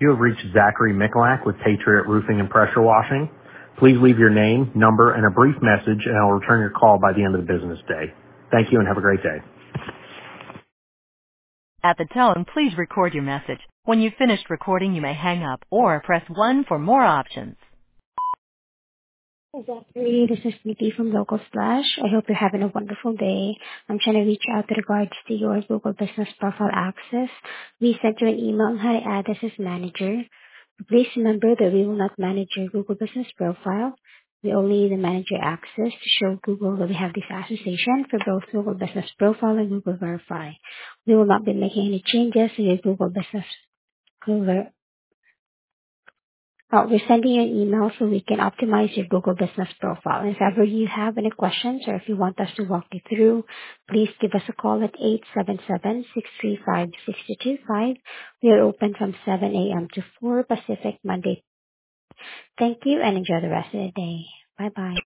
You have reached Zachary Mikulak with Patriot Roofing and Pressure Washing. Please leave your name, number, and a brief message, and I'll return your call by the end of the business day. Thank you and have a great day. At the tone, please record your message. When you've finished recording, you may hang up or press 1 for more options. Hi, Zachary. This is Nikki from Local Splash. I hope you're having a wonderful day. I'm trying to reach out with regards to your Google Business Profile access. We sent you an email on how to add us as manager. Please remember that we will not manage your Google Business Profile. We only manage your access to show Google that we have this association for both Google Business Profile and Google Verify. We will not be making any changes to your Google Business Google. We're sending you an email so we can optimize your Google Business Profile. And if ever you have any questions or if you want us to walk you through, please give us a call at 877-635-6225. We are open from 7 a.m. to 4 Pacific Monday. Thank you and enjoy the rest of the day. Bye-bye.